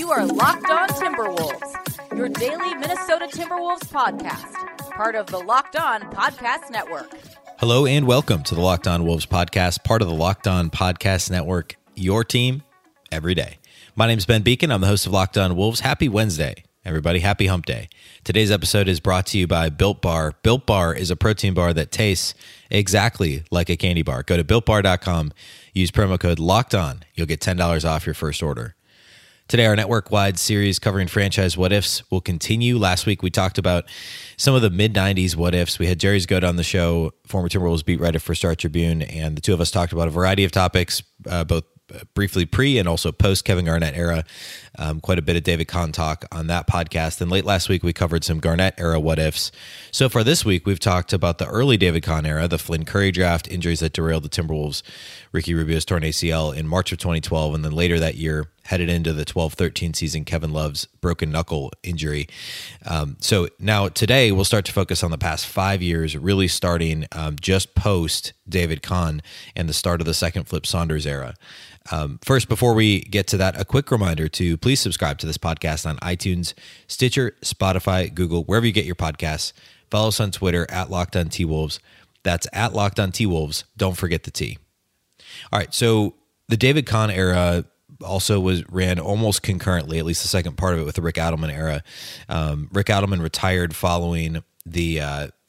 You are Locked On Timberwolves, your daily Minnesota Timberwolves podcast, part of the Locked On Podcast Network. Hello and welcome to the Locked On Wolves podcast, part of the Locked On Podcast Network, your team every day. My name is Ben Beacon. I'm the host of Locked On Wolves. Happy Wednesday, everybody. Happy hump day. Today's episode is brought to you by Built Bar. Built Bar is a protein bar that tastes exactly like a candy bar. Go to BuiltBar.com, use promo code LOCKEDON. You'll get $10 off your first order. Today, our network-wide series covering franchise what-ifs will continue. Last week, we talked about some of the mid-'90s what-ifs. We had Jerry Zgoda on the show, former Timberwolves beat writer for Star Tribune, and the two of us talked about a variety of topics, both briefly pre and also post-Kevin Garnett era. Quite a bit of David Kahn talk on that podcast. And late last week, we covered some Garnett era what-ifs. So far this week, we've talked about the early David Kahn era, the Flynn Curry draft, injuries that derailed the Timberwolves, Ricky Rubio's torn ACL in March of 2012, and then later that year, headed into the 12-13 season, Kevin Love's broken knuckle injury. So now today, we'll start to focus on the past 5 years, really starting just post David Kahn and the start of the second Flip Saunders era. First, before we get to that, a quick reminder to please subscribe to this podcast on iTunes, Stitcher, Spotify, Google, wherever you get your podcasts. Follow us on Twitter at LockedOnTWolves. That's at LockedOnTWolves. Don't forget the T. All right, so the David Kahn era also ran almost concurrently, at least the second part of it, with the Rick Adelman era. Rick Adelman retired following the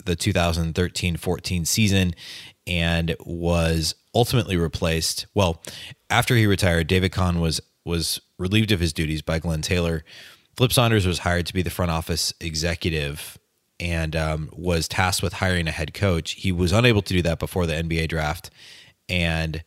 2013-14 season and was ultimately replaced. Well, after he retired, David Kahn was relieved of his duties by Glenn Taylor. Flip Saunders was hired to be the front office executive and was tasked with hiring a head coach. He was unable to do that before the NBA draft and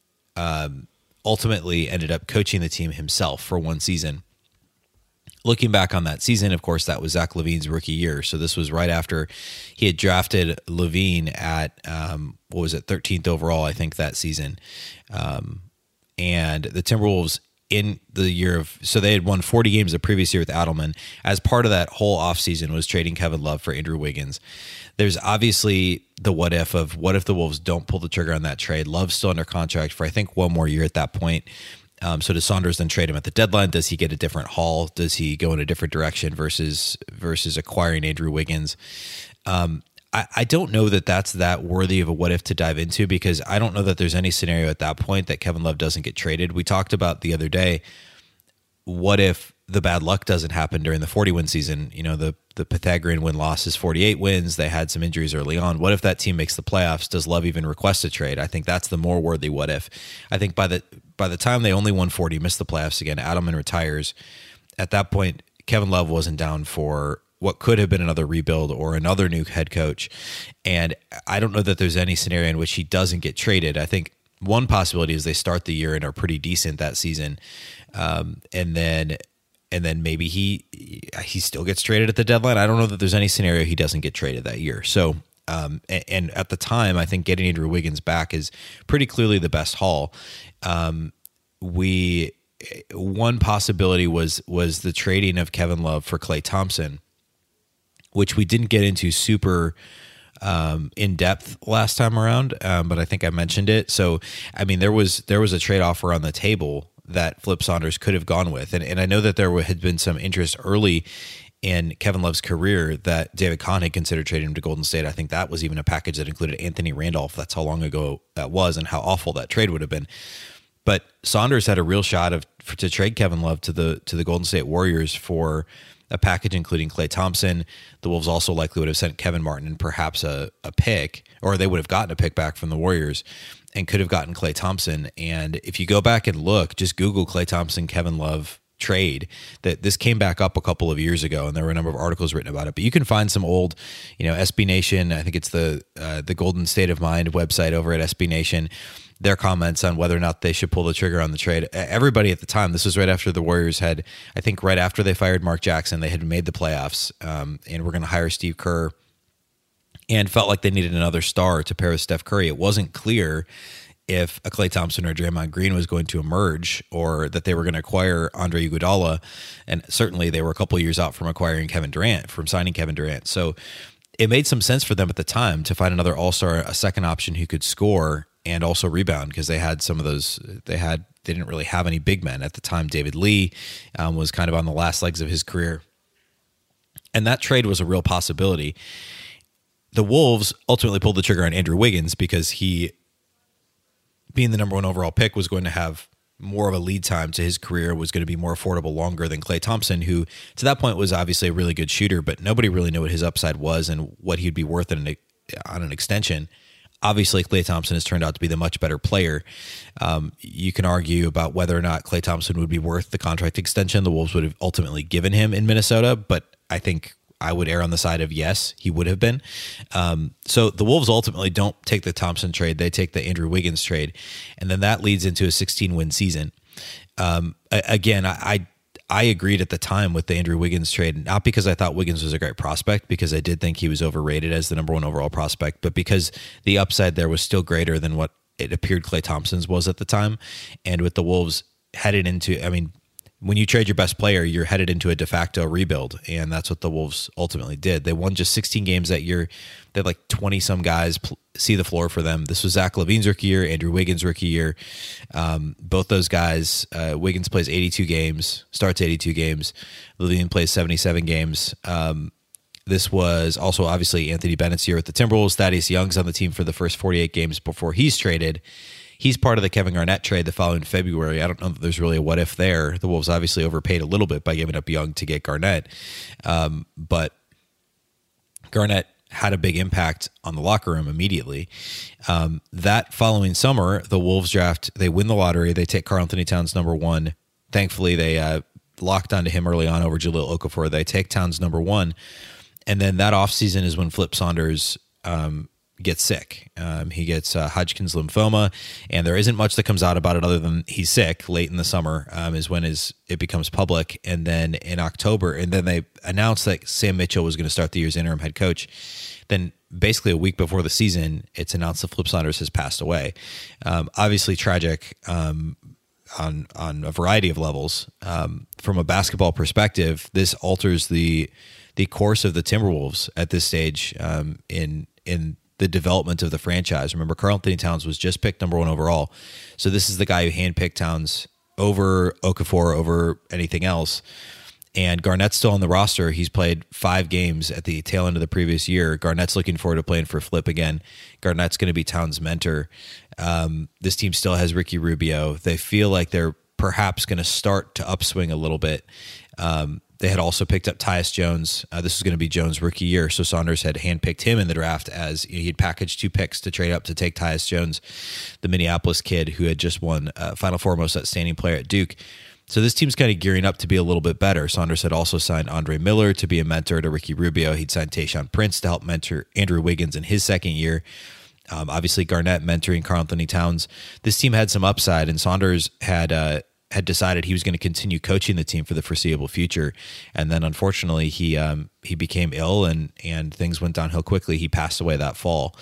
ultimately ended up coaching the team himself for one season. Looking back on that season, of course, that was Zach LaVine's rookie year. So this was right after he had drafted LaVine at, 13th overall, I think, that season. And the Timberwolves in the year of, so they had won 40 games the previous year with Adelman. As part of that whole offseason was trading Kevin Love for Andrew Wiggins. There's obviously the what if the Wolves don't pull the trigger on that trade. Love's still under contract for, I think, one more year at that point. So does Saunders then trade him at the deadline? Does he get a different haul? Does he go in a different direction versus acquiring Andrew Wiggins? I don't know that that's that worthy of a what if to dive into, because I don't know that there's any scenario at that point that Kevin Love doesn't get traded. We talked about the other day, what if the bad luck doesn't happen during the 40-win season? You know, the Pythagorean win-loss is 48 wins. They had some injuries early on. What if that team makes the playoffs? Does Love even request a trade? I think that's the more worthy what if. I think by the time they only won 40, missed the playoffs again, Adelman retires. At that point, Kevin Love wasn't down for what could have been another rebuild or another new head coach. And I don't know that there's any scenario in which he doesn't get traded. I think one possibility is they start the year and are pretty decent that season. And then maybe he still gets traded at the deadline. I don't know that there's any scenario he doesn't get traded that year. So, and at the time, I think getting Andrew Wiggins back is pretty clearly the best haul. One possibility was the trading of Kevin Love for Klay Thompson, which we didn't get into super in depth last time around, but I think I mentioned it. So, I mean, there was a trade offer on the table that Flip Saunders could have gone with, and I know that there had been some interest early in Kevin Love's career that David Kahn had considered trading him to Golden State. I think that was even a package that included Anthony Randolph. That's how long ago that was, and how awful that trade would have been. But Saunders had a real shot to trade Kevin Love to the Golden State Warriors for a package including Klay Thompson. The Wolves also likely would have sent Kevin Martin and perhaps a pick, or they would have gotten a pick back from the Warriors and could have gotten Klay Thompson. And if you go back and look, just Google Klay Thompson, Kevin Love trade, that this came back up a couple of years ago, and there were a number of articles written about it. But you can find some old, SB Nation, I think it's the Golden State of Mind website over at SB Nation, their comments on whether or not they should pull the trigger on the trade. Everybody at the time, this was right after the Warriors had, I think right after they fired Mark Jackson, they had made the playoffs and were going to hire Steve Kerr and felt like they needed another star to pair with Steph Curry. It wasn't clear if a Klay Thompson or Draymond Green was going to emerge, or that they were going to acquire Andre Iguodala. And certainly they were a couple of years out from acquiring Kevin Durant, from signing Kevin Durant. So it made some sense for them at the time to find another all-star, a second option who could score and also rebound, because they had some of those, they had they didn't really have any big men at the time. David Lee was kind of on the last legs of his career. And that trade was a real possibility. The Wolves ultimately pulled the trigger on Andrew Wiggins because he, being the number 1 overall pick, was going to have more of a lead time to his career, was going to be more affordable longer than Klay Thompson, who to that point was obviously a really good shooter, but nobody really knew what his upside was and what he'd be worth on an extension. Obviously, Klay Thompson has turned out to be the much better player. You can argue about whether or not Klay Thompson would be worth the contract extension the Wolves would have ultimately given him in Minnesota, but I think I would err on the side of yes, he would have been. So the Wolves ultimately don't take the Thompson trade. They take the Andrew Wiggins trade. And then that leads into a 16-win season. Again, I agreed at the time with the Andrew Wiggins trade, not because I thought Wiggins was a great prospect, because I did think he was overrated as the number 1 overall prospect, but because the upside there was still greater than what it appeared Klay Thompson's was at the time. And with the Wolves headed into, I mean, when you trade your best player, you're headed into a de facto rebuild, and that's what the Wolves ultimately did. They won just 16 games that year. They had like 20-some guys see the floor for them. This was Zach LaVine's rookie year, Andrew Wiggins' rookie year. Both those guys, Wiggins plays 82 games, starts 82 games. LaVine plays 77 games. This was also obviously Anthony Bennett's year with the Timberwolves. Thaddeus Young's on the team for the first 48 games before he's traded. He's part of the Kevin Garnett trade the following February. I don't know that there's really a what if there. The Wolves obviously overpaid a little bit by giving up Young to get Garnett. But Garnett had a big impact on the locker room immediately. That following summer, the Wolves draft, they win the lottery. They take Karl-Anthony Towns number 1. Thankfully, they locked onto him early on over Jahlil Okafor. They take Towns number 1. And then that offseason is when Flip Saunders gets sick. He gets Hodgkin's lymphoma, and there isn't much that comes out about it other than he's sick late in the summer is when it becomes public. And then in October, and then they announced that Sam Mitchell was going to start the year's interim head coach. Then basically a week before the season, it's announced that Flip Saunders has passed away. Obviously tragic on a variety of levels. From a basketball perspective, this alters the course of the Timberwolves at this stage in the development of the franchise. Remember, Karl-Anthony Towns was just picked number 1 overall. So this is the guy who handpicked Towns over Okafor, over anything else. And Garnett's still on the roster. He's played 5 games at the tail end of the previous year. Garnett's looking forward to playing for Flip again. Garnett's going to be Towns' mentor. This team still has Ricky Rubio. They feel like they're perhaps going to start to upswing a little bit. They had also picked up Tyus Jones. This was going to be Jones' rookie year, so Saunders had handpicked him in the draft as he'd packaged 2 picks to trade up to take Tyus Jones, the Minneapolis kid who had just won Final Four Most Outstanding Player at Duke. So this team's kind of gearing up to be a little bit better. Saunders had also signed Andre Miller to be a mentor to Ricky Rubio. He'd signed Tayshaun Prince to help mentor Andrew Wiggins in his second year. Obviously, Garnett mentoring Karl-Anthony Towns. This team had some upside, and Saunders had decided he was going to continue coaching the team for the foreseeable future. And then unfortunately he became ill and things went downhill quickly. He passed away that fall.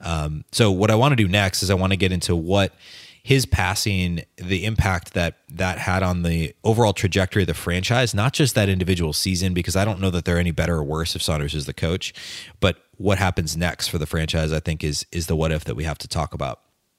So what I want to do next is I want to get into what his passing, the impact that had on the overall trajectory of the franchise, not just that individual season, because I don't know that they're any better or worse if Saunders is the coach, but what happens next for the franchise, I think is the what if that we have to talk about.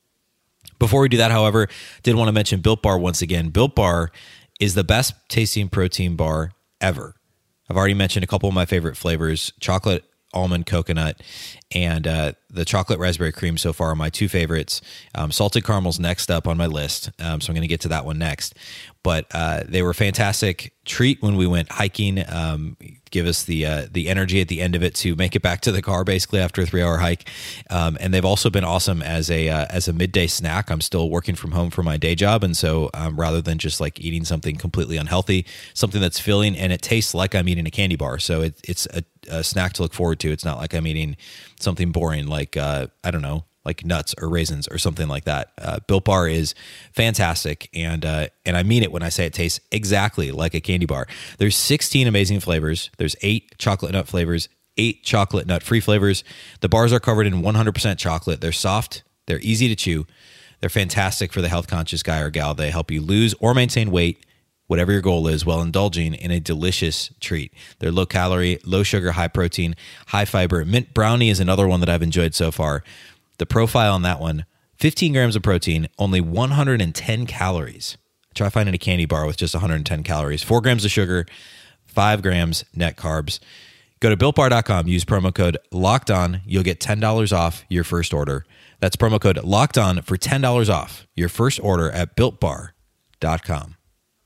Before we do that, however, did want to mention Built Bar once again. Built Bar is the best tasting protein bar ever. I've already mentioned a couple of my favorite flavors, chocolate, almond, coconut, and the chocolate raspberry cream so far are my 2 favorites. Salted caramel's next up on my list, so I'm going to get to that one next. But they were a fantastic treat when we went hiking. Give us the energy at the end of it to make it back to the car basically after a 3-hour hike. And they've also been awesome as a midday snack. I'm still working from home for my day job, and so rather than just like eating something completely unhealthy, something that's filling and it tastes like I'm eating a candy bar. So it's a snack to look forward to. It's not like I'm eating something boring like I don't know, like nuts or raisins or something like that. Built Bar is fantastic, and I mean it when I say it tastes exactly like a candy bar. There's 16 amazing flavors. There's 8 chocolate nut flavors, 8 chocolate nut free flavors. The bars are covered in 100% chocolate. They're soft. They're easy to chew. They're fantastic for the health conscious guy or gal. They help you lose or maintain weight, whatever your goal is, while indulging in a delicious treat. They're low calorie, low sugar, high protein, high fiber. Mint brownie is another one that I've enjoyed so far. The profile on that one, 15 grams of protein, only 110 calories. Try finding a candy bar with just 110 calories, 4 grams of sugar, 5 grams net carbs. Go to BuiltBar.com, use promo code LOCKEDON. You'll get $10 off your first order. That's promo code LOCKEDON for $10 off your first order at BuiltBar.com.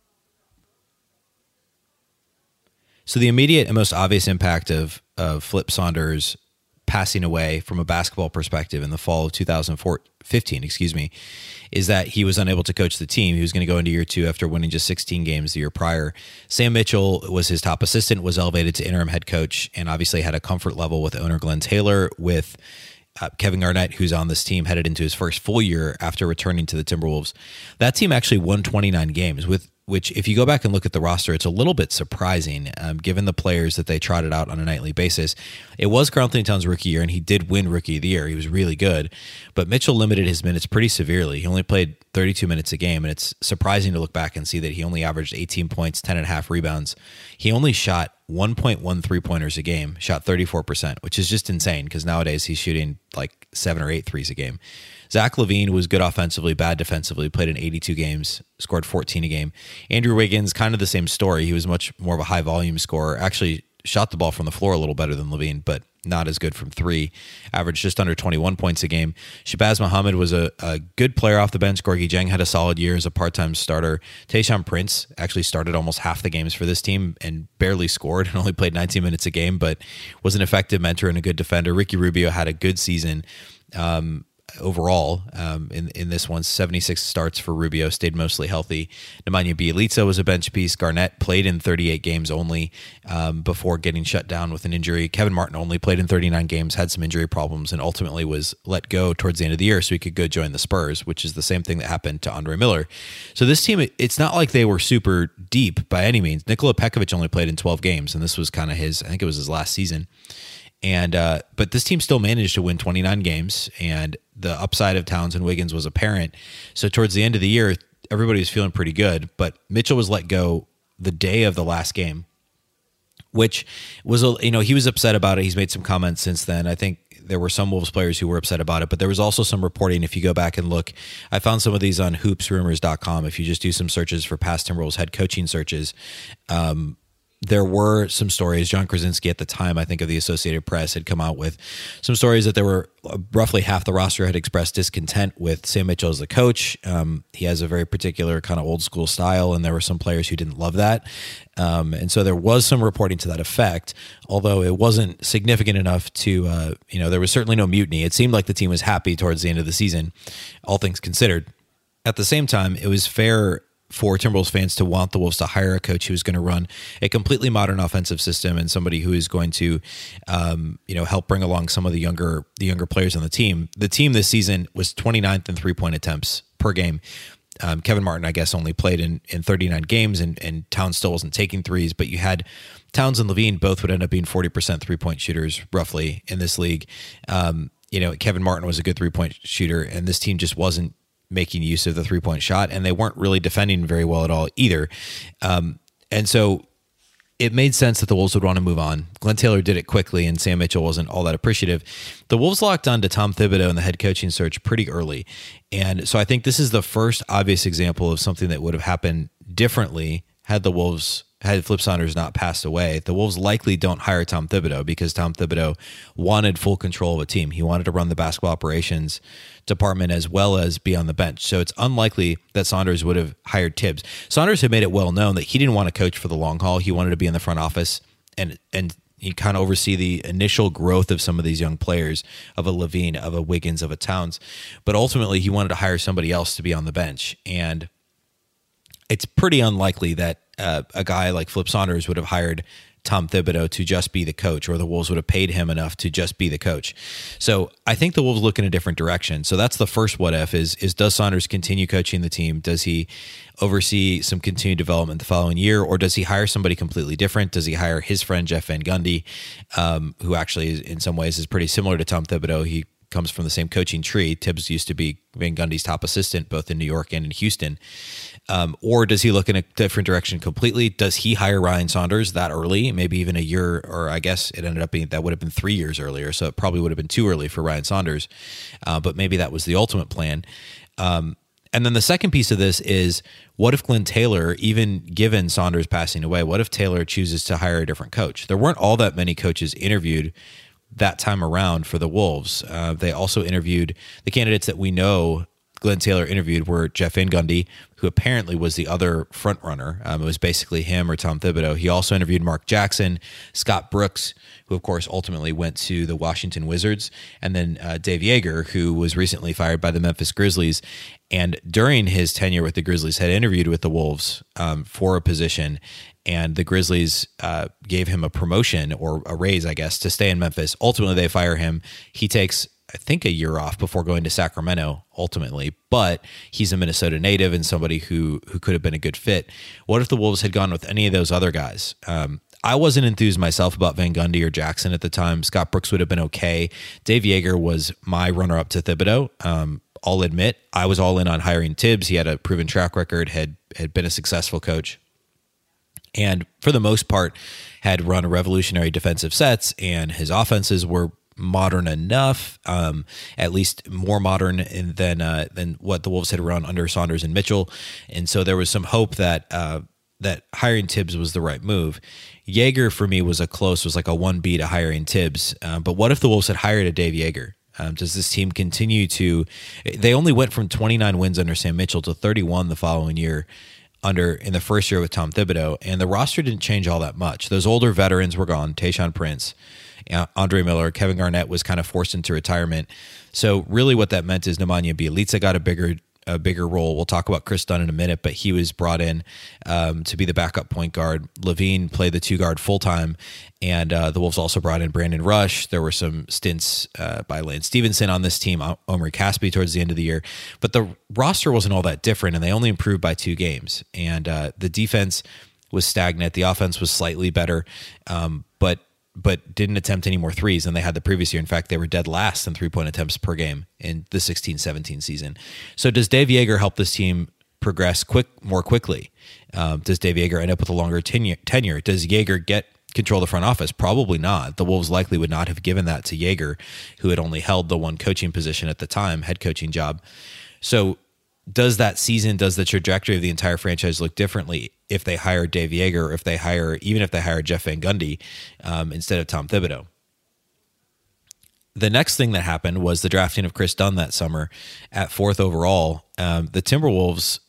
So the immediate and most obvious impact of Flip Saunders passing away from a basketball perspective in the fall of 2015, is that he was unable to coach the team. He was going to go into year 2 after winning just 16 games the year prior. Sam Mitchell was his top assistant, was elevated to interim head coach, and obviously had a comfort level with owner Glenn Taylor, with Kevin Garnett, who's on this team, headed into his first full year after returning to the Timberwolves. That team actually won 29 games, which if you go back and look at the roster, it's a little bit surprising given the players that they trotted out on a nightly basis. It was Karl-Anthony Towns' rookie year, and he did win Rookie of the Year. He was really good, but Mitchell limited his minutes pretty severely. He only played 32 minutes a game, and it's surprising to look back and see that he only averaged 18 points, 10.5 rebounds. He only shot 1.1 three-pointers a game, shot 34%, which is just insane because nowadays he's shooting like 7 or 8 threes a game. Zach LaVine was good offensively, bad defensively, played in 82 games, scored 14 a game. Andrew Wiggins, kind of the same story. He was much more of a high-volume scorer, actually shot the ball from the floor a little better than LaVine, but not as good from 3, averaged just under 21 points a game. Shabazz Muhammad was a good player off the bench. Gorgui Dieng had a solid year as a part-time starter. Tayshaun Prince actually started almost half the games for this team and barely scored and only played 19 minutes a game, but was an effective mentor and a good defender. Ricky Rubio had a good season overall in this one. 76 starts for Rubio, stayed mostly healthy. Nemanja Bjelica was a bench piece. Garnett played in 38 games only before getting shut down with an injury. Kevin Martin only played in 39 games, had some injury problems, and ultimately was let go towards the end of the year so he could go join the Spurs, which is the same thing that happened to Andre Miller. So this team, it's not like they were super deep by any means. Nikola Pekovic only played in 12 games, and this was kind of I think it was his last season. And but this team still managed to win 29 games, and the upside of Towns and Wiggins was apparent. So towards the end of the year, everybody was feeling pretty good. But Mitchell was let go the day of the last game, which was, he was upset about it. He's made some comments since then. I think there were some Wolves players who were upset about it, but there was also some reporting. If you go back and look, I found some of these on hoopsrumors.com. If you just do some searches for past Timberwolves head coaching searches, there were some stories. John Krasinski at the time, I think, of the Associated Press had come out with some stories that there were roughly half the roster had expressed discontent with Sam Mitchell as the coach. He has a very particular kind of old school style, and there were some players who didn't love that. And so there was some reporting to that effect, although it wasn't significant enough to, there was certainly no mutiny. It seemed like the team was happy towards the end of the season, all things considered. At the same time, it was fair for Timberwolves fans to want the Wolves to hire a coach who is going to run a completely modern offensive system and somebody who is going to, help bring along some of the younger players on the team. The team this season was 29th in 3-point attempts per game. Kevin Martin, I guess, only played in 39 games, and Towns still wasn't taking threes, but you had Towns and LaVine both would end up being 40% 3-point shooters roughly in this league. Kevin Martin was a good 3-point shooter, and this team just wasn't making use of the 3-point shot, and they weren't really defending very well at all either. And so it made sense that the Wolves would want to move on. Glenn Taylor did it quickly, and Sam Mitchell wasn't all that appreciative. The Wolves locked on to Tom Thibodeau in the head coaching search pretty early. And so I think this is the first obvious example of something that would have happened differently had Flip Saunders not passed away. The Wolves likely don't hire Tom Thibodeau because Tom Thibodeau wanted full control of a team. He wanted to run the basketball operations department as well as be on the bench. So it's unlikely that Saunders would have hired Tibbs. Saunders had made it well known that he didn't want to coach for the long haul. He wanted to be in the front office and he kind of oversee the initial growth of some of these young players, of a LaVine, of a Wiggins, of a Towns. But ultimately, he wanted to hire somebody else to be on the bench. And it's pretty unlikely that a guy like Flip Saunders would have hired Tom Thibodeau to just be the coach, or the Wolves would have paid him enough to just be the coach. So I think the Wolves look in a different direction. So that's the first what if is does Saunders continue coaching the team? Does he oversee some continued development the following year, or does he hire somebody completely different? Does he hire his friend Jeff Van Gundy, who actually in some ways is pretty similar to Tom Thibodeau? He comes from the same coaching tree. Tibbs used to be Van Gundy's top assistant, both in New York and in Houston. Or does he look in a different direction completely? Does he hire Ryan Saunders that early? Maybe even a year, or I guess it ended up being, that would have been 3 years earlier. So it probably would have been too early for Ryan Saunders. But maybe that was the ultimate plan. And then the second piece of this is, what if Glenn Taylor, even given Saunders passing away, what if Taylor chooses to hire a different coach? There weren't all that many coaches interviewed that time around for the Wolves. They also interviewed the candidates that we know Glenn Taylor interviewed were Jeff Van Gundy, who apparently was the other front runner. It was basically him or Tom Thibodeau. He also interviewed Mark Jackson, Scott Brooks, who of course ultimately went to the Washington Wizards, and then Dave Joerger, who was recently fired by the Memphis Grizzlies, and during his tenure with the Grizzlies had interviewed with the Wolves for a position, and the Grizzlies gave him a promotion or a raise, I guess, to stay in Memphis. Ultimately, they fire him. He takes, I think, a year off before going to Sacramento ultimately, but he's a Minnesota native and somebody who could have been a good fit. What if the Wolves had gone with any of those other guys? I wasn't enthused myself about Van Gundy or Jackson at the time. Scott Brooks would have been okay. Dave Joerger was my runner-up to Thibodeau. I'll admit, I was all in on hiring Tibbs. He had a proven track record, had been a successful coach, and for the most part had run revolutionary defensive sets, and his offenses were modern enough, at least more modern than what the Wolves had run under Saunders and Mitchell. And so there was some hope that that hiring Tibbs was the right move. Joerger for me was like a 1B to hiring Tibbs. But what if the Wolves had hired a Dave Joerger? Does this team continue to? They only went from 29 wins under Sam Mitchell to 31 the following year in the first year with Tom Thibodeau, and the roster didn't change all that much. Those older veterans were gone. Tayshaun Prince, Andre Miller, Kevin Garnett was kind of forced into retirement. So really what that meant is Nemanja Bjelica got a bigger role. We'll talk about Chris Dunn in a minute, but he was brought in to be the backup point guard. Levine played the 2 guard full-time, and the Wolves also brought in Brandon Rush. There were some stints by Lance Stevenson on this team, Omri Caspi towards the end of the year. But the roster wasn't all that different, and they only improved by 2 games. And the defense was stagnant. The offense was slightly better, but didn't attempt any more threes than they had the previous year. In fact, they were dead last in 3-point attempts per game in the 16-17 season. So does Dave Joerger help this team progress more quickly? Does Dave Joerger end up with a longer tenure? Does Joerger get control of the front office? Probably not. The Wolves likely would not have given that to Joerger, who had only held the one coaching position at the time, head coaching job. So does the trajectory of the entire franchise look differently if they hire Dave Joerger, or if they hire Jeff Van Gundy instead of Tom Thibodeau? The next thing that happened was the drafting of Chris Dunn that summer at 4th overall. The Timberwolves,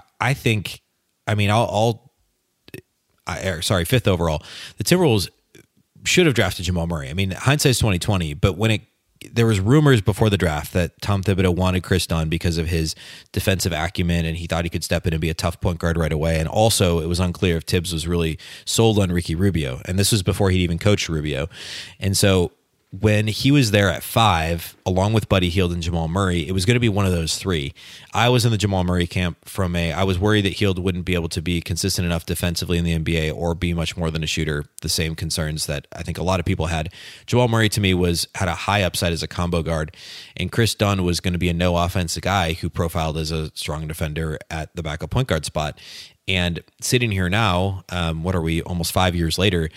5th overall. The Timberwolves should have drafted Jamal Murray. I mean, hindsight's 2020, but there was rumors before the draft that Tom Thibodeau wanted Chris Dunn because of his defensive acumen, and he thought he could step in and be a tough point guard right away. And also, it was unclear if Tibbs was really sold on Ricky Rubio, and this was before he'd even coached Rubio. And so when he was there at 5, along with Buddy Hield and Jamal Murray, it was going to be one of those 3. I was in the Jamal Murray camp I was worried that Hield wouldn't be able to be consistent enough defensively in the NBA or be much more than a shooter, the same concerns that I think a lot of people had. Jamal Murray, to me, had a high upside as a combo guard, and Chris Dunn was going to be a no-offense guy who profiled as a strong defender at the backup point guard spot. And sitting here now, what are we, almost 4 years later,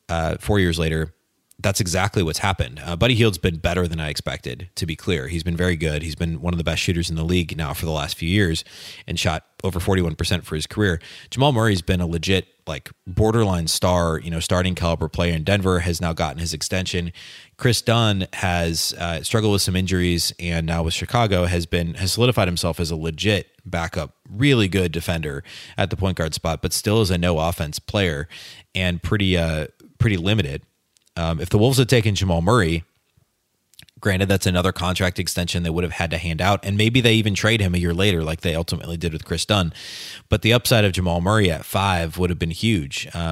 that's exactly what's happened. Buddy Hield's been better than I expected, to be clear. He's been very good. He's been one of the best shooters in the league now for the last few years and shot over 41% for his career. Jamal Murray's been a legit, borderline star, starting caliber player in Denver, has now gotten his extension. Chris Dunn has struggled with some injuries, and now with Chicago has solidified himself as a legit backup, really good defender at the point guard spot, but still is a no offense player and pretty limited. If the Wolves had taken Jamal Murray, granted, that's another contract extension they would have had to hand out, and maybe they even trade him a year later like they ultimately did with Chris Dunn. But the upside of Jamal Murray at 5 would have been huge.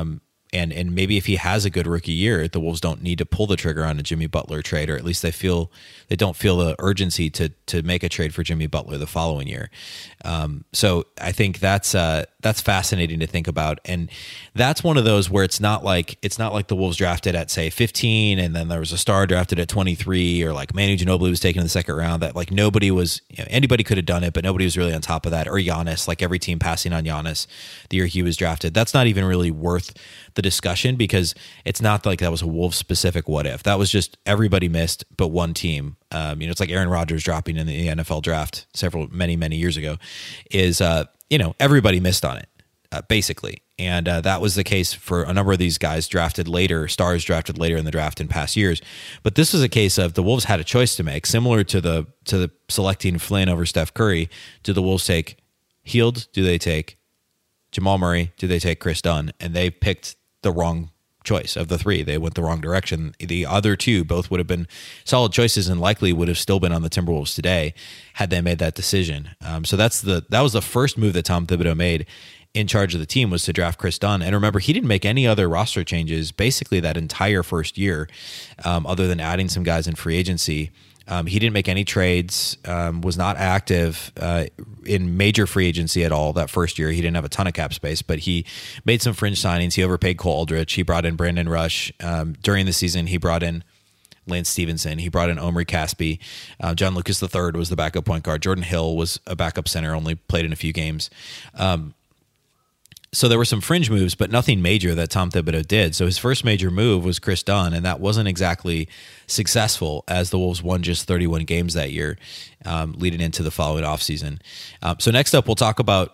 And maybe if he has a good rookie year, the Wolves don't need to pull the trigger on a Jimmy Butler trade, or at least they don't feel the urgency to make a trade for Jimmy Butler the following year. So I think that's fascinating to think about, and that's one of those where it's not like the Wolves drafted at, say, 15, and then there was a star drafted at 23, or like Manu Ginobili was taken in the second round. That like nobody was, anybody could have done it, but nobody was really on top of that. Or Giannis, like every team passing on Giannis the year he was drafted. That's not even really worth the discussion, because it's not like that was a Wolves specific what if. That was just everybody missed but one team. It's like Aaron Rodgers dropping in the NFL draft many years ago. Is everybody missed on it basically, and that was the case for a number of these guys stars drafted later in the draft in past years. But this was a case of the Wolves had a choice to make, similar to the selecting Flynn over Steph Curry. Do the Wolves take Hield? Do they take Jamal Murray? Do they take Chris Dunn? And they picked the wrong choice of the three. They went the wrong direction. The other two both would have been solid choices and likely would have still been on the Timberwolves today had they made that decision. So that was the first move that Tom Thibodeau made in charge of the team, was to draft Chris Dunn. And remember, he didn't make any other roster changes basically that entire first year, other than adding some guys in free agency. He didn't make any trades, was not active in major free agency at all that first year. He didn't have a ton of cap space, but he made some fringe signings. He overpaid Cole Aldrich. He brought in Brandon Rush. During the season, he brought in Lance Stevenson. He brought in Omri Caspi. John Lucas III was the backup point guard. Jordan Hill was a backup center, only played in a few games. So there were some fringe moves, but nothing major that Tom Thibodeau did. So his first major move was Chris Dunn, and that wasn't exactly successful, as the Wolves won just 31 games that year, leading into the following offseason. So next up, we'll talk about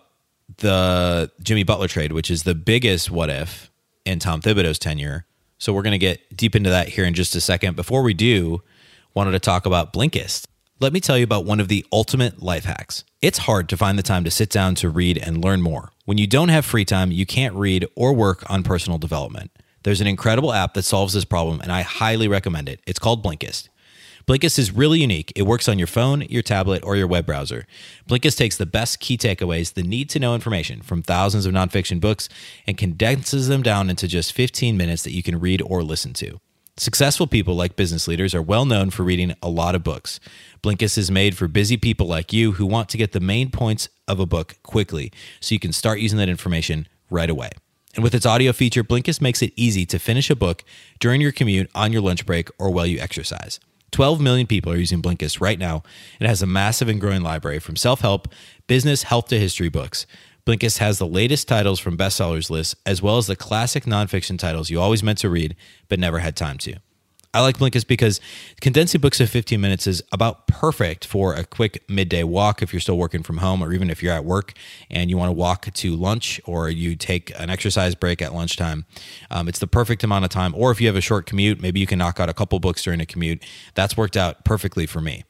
the Jimmy Butler trade, which is the biggest what if in Tom Thibodeau's tenure. So we're going to get deep into that here in just a second. Before we do, wanted to talk about Blinkist. Let me tell you about one of the ultimate life hacks. It's hard to find the time to sit down to read and learn more. When you don't have free time, you can't read or work on personal development. There's an incredible app that solves this problem, and I highly recommend it. It's called Blinkist. Blinkist is really unique. It works on your phone, your tablet, or your web browser. Blinkist takes the best key takeaways, the need-to-know information from thousands of nonfiction books, and condenses them down into just 15 minutes that you can read or listen to. Successful people like business leaders are well known for reading a lot of books. Blinkist is made for busy people like you who want to get the main points of a book quickly, so you can start using that information right away. And with its audio feature, Blinkist makes it easy to finish a book during your commute, on your lunch break, or while you exercise. 12 million people are using Blinkist right now. It has a massive and growing library from self-help, business, health to history books. Blinkist has the latest titles from bestsellers lists, as well as the classic nonfiction titles you always meant to read but never had time to. I like Blinkist because condensing books to 15 minutes is about perfect for a quick midday walk if you're still working from home, or even if you're at work and you want to walk to lunch, or you take an exercise break at lunchtime. It's the perfect amount of time. Or if you have a short commute, maybe you can knock out a couple books during a commute. That's worked out perfectly for me.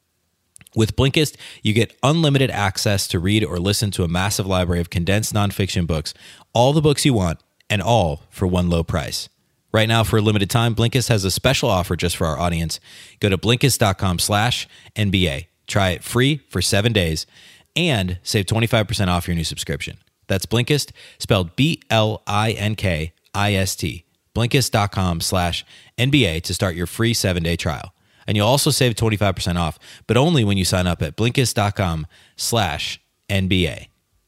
With Blinkist, you get unlimited access to read or listen to a massive library of condensed nonfiction books, all the books you want, and all for one low price. Right now, for a limited time, Blinkist has a special offer just for our audience. Go to Blinkist.com/NBA. Try it free for 7 days and save 25% off your new subscription. That's Blinkist, spelled Blinkist. Blinkist.com/NBA to start your free 7-day trial. And you'll also save 25% off, but only when you sign up at Blinkist.com/NBA.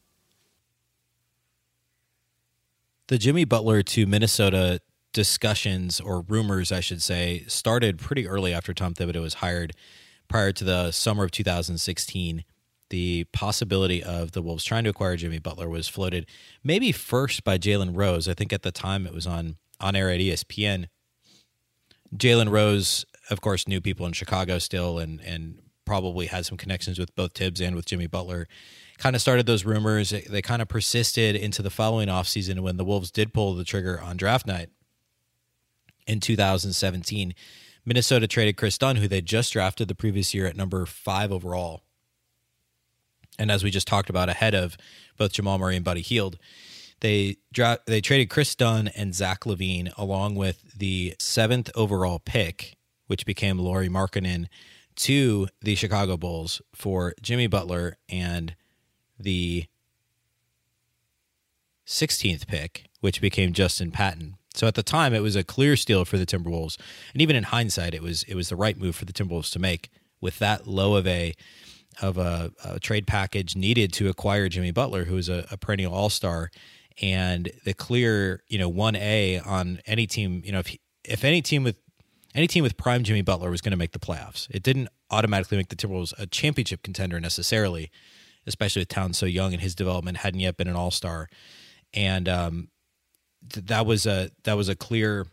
The Jimmy Butler to Minnesota discussions, or rumors, I should say, started pretty early after Tom Thibodeau was hired. Prior to the summer of 2016, the possibility of the Wolves trying to acquire Jimmy Butler was floated maybe first by Jalen Rose. I think at the time it was on air at ESPN. Jalen Rose, of course, knew people in Chicago still, and probably had some connections with both Tibbs and with Jimmy Butler. Kind of started those rumors. They kind of persisted into the following offseason when the Wolves did pull the trigger on draft night. In 2017, Minnesota traded Chris Dunn, who they just drafted the previous year at number 5 overall. And as we just talked about, ahead of both Jamal Murray and Buddy Hield, they traded Chris Dunn and Zach LaVine along with the 7th overall pick, which became Lauri Markkanen, to the Chicago Bulls for Jimmy Butler and the 16th pick, which became Justin Patton. So at the time, it was a clear steal for the Timberwolves, and even in hindsight, it was the right move for the Timberwolves to make with that low of a trade package needed to acquire Jimmy Butler, who is a perennial all-star, and the clear 1A on any team. If any team with prime Jimmy Butler was going to make the playoffs, it didn't automatically make the Timberwolves a championship contender necessarily, especially with Towns so young and his development hadn't yet been an all-star, and that was the clear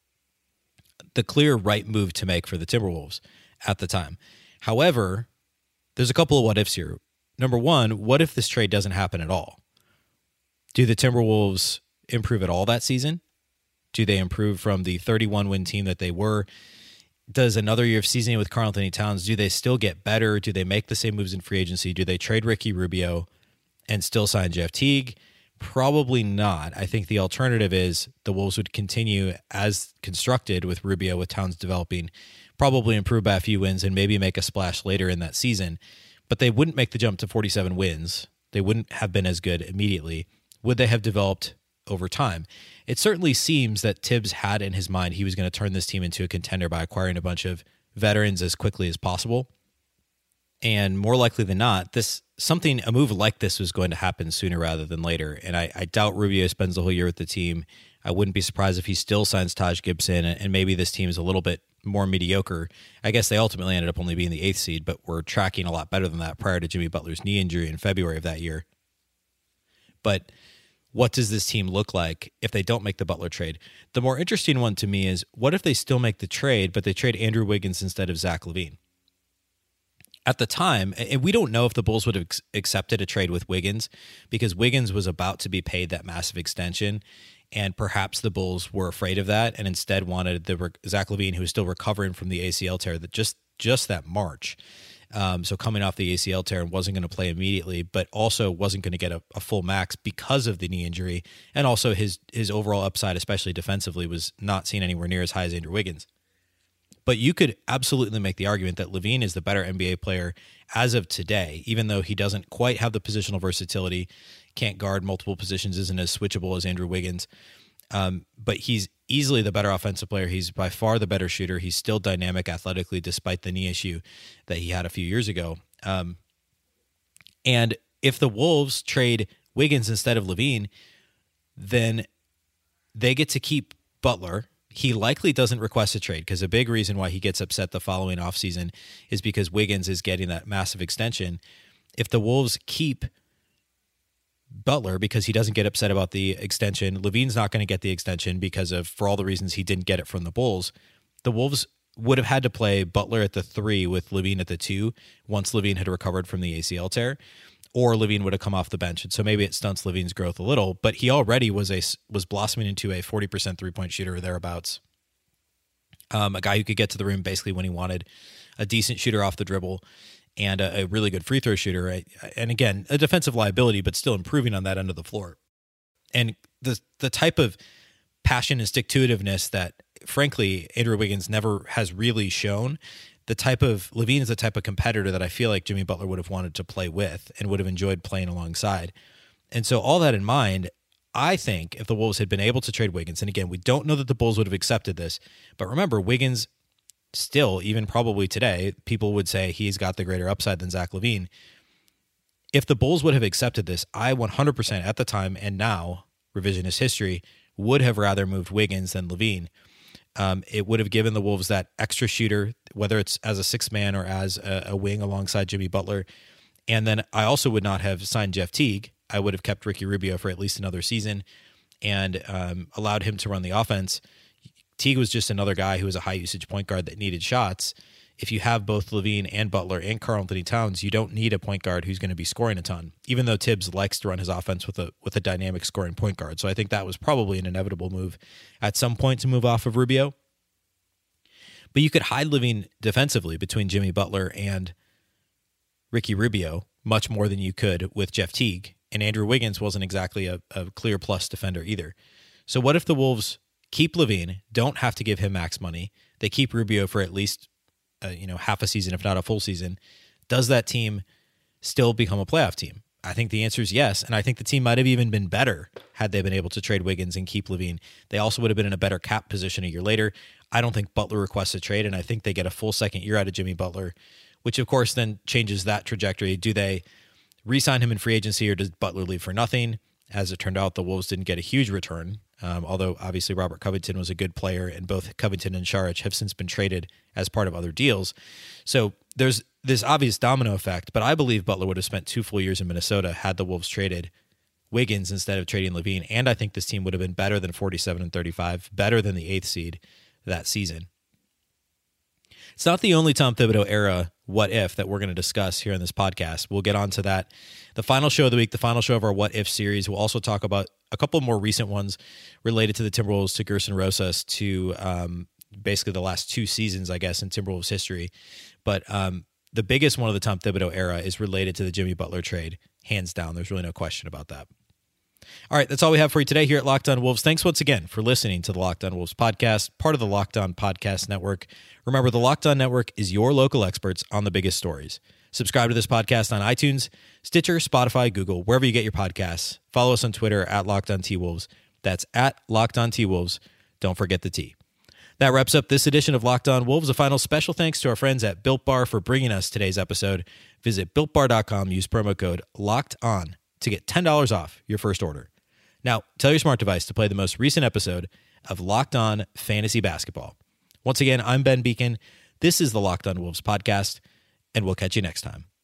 right move to make for the Timberwolves at the time. However, there's a couple of what ifs here. Number one, what if this trade doesn't happen at all? Do the Timberwolves improve at all that season? Do they improve from the 31-win team that they were? Does another year of seasoning with Karl-Anthony Towns, do they still get better? Do they make the same moves in free agency? Do they trade Ricky Rubio and still sign Jeff Teague? Probably not. I think the alternative is the Wolves would continue as constructed with Rubio, with Towns developing, probably improve by a few wins and maybe make a splash later in that season. But they wouldn't make the jump to 47 wins. They wouldn't have been as good immediately. Would they have developed over time? It certainly seems that Tibbs had in his mind he was going to turn this team into a contender by acquiring a bunch of veterans as quickly as possible. And more likely than not, a move like this was going to happen sooner rather than later. And I doubt Rubio spends the whole year with the team. I wouldn't be surprised if he still signs Taj Gibson, and maybe this team is a little bit more mediocre. I guess they ultimately ended up only being the 8th seed, but were tracking a lot better than that prior to Jimmy Butler's knee injury in February of that year. But what does this team look like if they don't make the Butler trade? The more interesting one to me is, what if they still make the trade, but they trade Andrew Wiggins instead of Zach LaVine? At the time, and we don't know if the Bulls would have accepted a trade with Wiggins, because Wiggins was about to be paid that massive extension, and perhaps the Bulls were afraid of that and instead wanted the Zach LaVine, who was still recovering from the ACL tear that just that March. So coming off the ACL tear and wasn't going to play immediately, but also wasn't going to get a full max because of the knee injury, and also his overall upside, especially defensively, was not seen anywhere near as high as Andrew Wiggins. But you could absolutely make the argument that LaVine is the better NBA player as of today, even though he doesn't quite have the positional versatility, can't guard multiple positions, isn't as switchable as Andrew Wiggins. But he's easily the better offensive player. He's by far the better shooter. He's still dynamic athletically, despite the knee issue that he had a few years ago. And if the Wolves trade Wiggins instead of LaVine, then they get to keep Butler. He likely doesn't request a trade, because a big reason why he gets upset the following offseason is because Wiggins is getting that massive extension. If the Wolves keep Butler because he doesn't get upset about the extension, LaVine's not going to get the extension for all the reasons he didn't get it from the Bulls. The Wolves would have had to play Butler at the 3 with LaVine at the 2 once LaVine had recovered from the ACL tear, or LaVine would have come off the bench. And so maybe it stunts LaVine's growth a little, but he already was blossoming into a 40% three-point shooter or thereabouts. A guy who could get to the rim basically when he wanted, a decent shooter off the dribble, and a really good free throw shooter. Right? And again, a defensive liability, but still improving on that end of the floor. And the type of passion and stick-to-itiveness that, frankly, Andrew Wiggins never has really shown. LaVine is the type of competitor that I feel like Jimmy Butler would have wanted to play with and would have enjoyed playing alongside. And so all that in mind, I think if the Wolves had been able to trade Wiggins, and again, we don't know that the Bulls would have accepted this, but remember, Wiggins still, even probably today, people would say he's got the greater upside than Zach LaVine. If the Bulls would have accepted this, I 100% at the time and now, revisionist history, would have rather moved Wiggins than LaVine. It would have given the Wolves that extra shooter, whether it's as a 6th man or as a wing alongside Jimmy Butler. And then I also would not have signed Jeff Teague. I would have kept Ricky Rubio for at least another season and allowed him to run the offense. Teague was just another guy who was a high-usage point guard that needed shots. If you have both LaVine and Butler and Karl-Anthony Towns, you don't need a point guard who's going to be scoring a ton, even though Tibbs likes to run his offense with a dynamic scoring point guard. So I think that was probably an inevitable move at some point to move off of Rubio. But you could hide LaVine defensively between Jimmy Butler and Ricky Rubio much more than you could with Jeff Teague. And Andrew Wiggins wasn't exactly a clear plus defender either. So what if the Wolves keep LaVine, don't have to give him max money, they keep Rubio for at least half a season, if not a full season? Does that team still become a playoff team? I think the answer is yes. And I think the team might have even been better had they been able to trade Wiggins and keep LaVine. They also would have been in a better cap position a year later. I don't think Butler requests a trade, and I think they get a full second year out of Jimmy Butler, which of course then changes that trajectory. Do they re-sign him in free agency, or does Butler leave for nothing? As it turned out, the Wolves didn't get a huge return, although obviously Robert Covington was a good player, and both Covington and Saric have since been traded as part of other deals. So there's this obvious domino effect, but I believe Butler would have spent 2 full years in Minnesota had the Wolves traded Wiggins instead of trading LaVine, and I think this team would have been better than 47-35, better than the 8th seed that season. It's not the only Tom Thibodeau era what if that we're going to discuss here in this podcast. We'll get on to that. The final show of the week, the final show of our What If series, we'll also talk about a couple more recent ones related to the Timberwolves, to Gerson Rosas, to basically the last 2 seasons, I guess, in Timberwolves history. But the biggest one of the Tom Thibodeau era is related to the Jimmy Butler trade, hands down. There's really no question about that. All right, that's all we have for you today here at Locked On Wolves. Thanks once again for listening to the Locked On Wolves podcast, part of the Locked On Podcast Network. Remember, the Locked On Network is your local experts on the biggest stories. Subscribe to this podcast on iTunes, Stitcher, Spotify, Google, wherever you get your podcasts. Follow us on Twitter at Locked On T-Wolves. That's at Locked On T-Wolves. Don't forget the T. That wraps up this edition of Locked On Wolves. A final special thanks to our friends at Built Bar for bringing us today's episode. Visit BuiltBar.com, use promo code LOCKEDON to get $10 off your first order. Now, tell your smart device to play the most recent episode of Locked On Fantasy Basketball. Once again, I'm Ben Beacon. This is the Locked On Wolves podcast, and we'll catch you next time.